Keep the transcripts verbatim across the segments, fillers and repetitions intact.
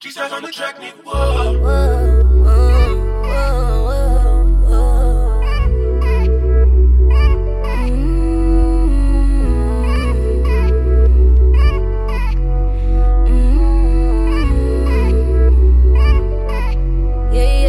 G-Stars on the track, nigga. Whoa. Whoa, whoa, whoa, whoa, whoa. Mm-hmm. Mm-hmm. Yeah,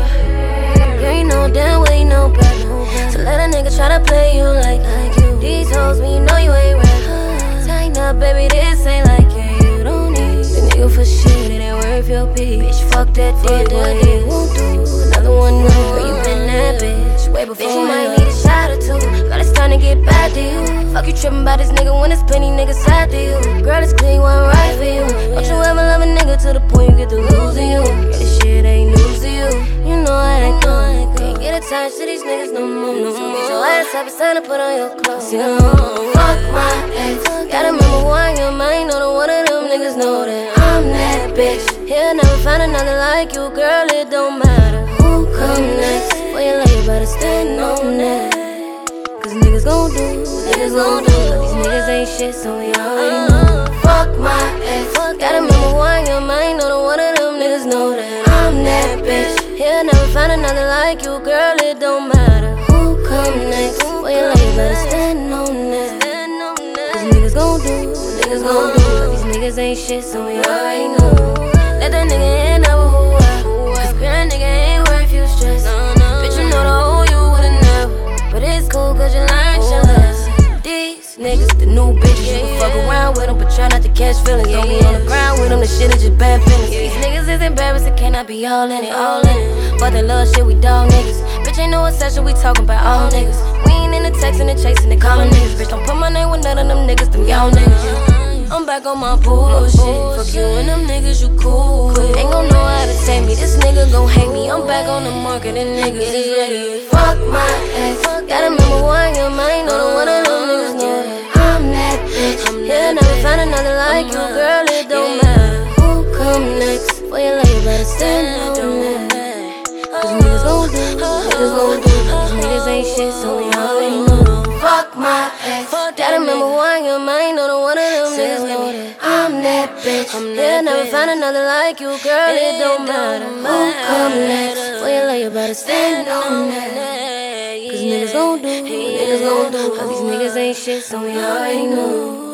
yeah. You ain't no damn way, no better. So let a nigga try to play you like, like you. These hoes, when you know you ain't ready. Tighten up, baby, this ain't like you. You don't need the nigga for shit, it ain't worth your peace. Bitch, fuck that dick, what it won't do. Another one, no, girl, you been that bitch. Way before bitch, you might need a shot or two. Girl, it's time to get back to you. Fuck you trippin' about this nigga when there's plenty niggas side to you. Girl, it's clean, one right for you. Don't you ever love a nigga to the point you get to losing you. Girl, this shit ain't news to you. You know I ain't going. Can't get attached to these niggas no more, no more. So get your ass up, it's time to put on your clothes. You know, fuck my ex. Gotta remember who I am, I ain't know the one of them niggas know that I'm that bitch. He'll never find another like you, girl, it don't matter who come next. For your lady, better stand on that. Cause niggas gon' do, niggas gon' do. These niggas ain't shit, so we already know. Fuck my ex. Gotta remember who I am, I ain't know the one of them niggas know that I'm that bitch. He'll never find another like you, girl, it don't matter who come next. For your lady, better stand on that. Cause niggas gon' do, niggas gon' do. These niggas ain't shit, so we already know. Let that nigga end up with who I. Cause girl, nigga ain't worth you stress. Bitch, you know the whole you would've never. But it's cool cause you learned your lesson. These niggas, the new bitches, you can fuck around with them, but try not to catch feelings. Don't be on the ground with them, the shit is just bad feelings. These niggas is embarrassing, cannot be all in it, all in it. But they love shit, we dog niggas. Bitch, ain't no obsession, we talking about all niggas. We ain't in the texting and chasing and calling niggas. Bitch, don't put my name with none of them niggas, them y'all niggas. I'm back on my bullshit. Fuck you and them niggas you cool with. Ain't gon' know how to take me, this nigga gon' hate me. I'm back on the market and niggas is ready. Fuck my ex. Gotta remember who I am, I ain't know the one of them niggas know that I'm that bitch. He'll never find another like you, girl, it don't matter who come next. For your lady, better stand on that. Cause niggas gon' do, niggas gon' do. These niggas ain't shit, so we already know. Fuck my ex. Gotta remember who I am, I ain't know the one of them niggas know that I'm that bitch. He'll never find another like you, girl, it don't matter who come next. For your lady, you better stand on that. Cause niggas gon' do, niggas gon' do. Cause these niggas ain't shit, so we already know.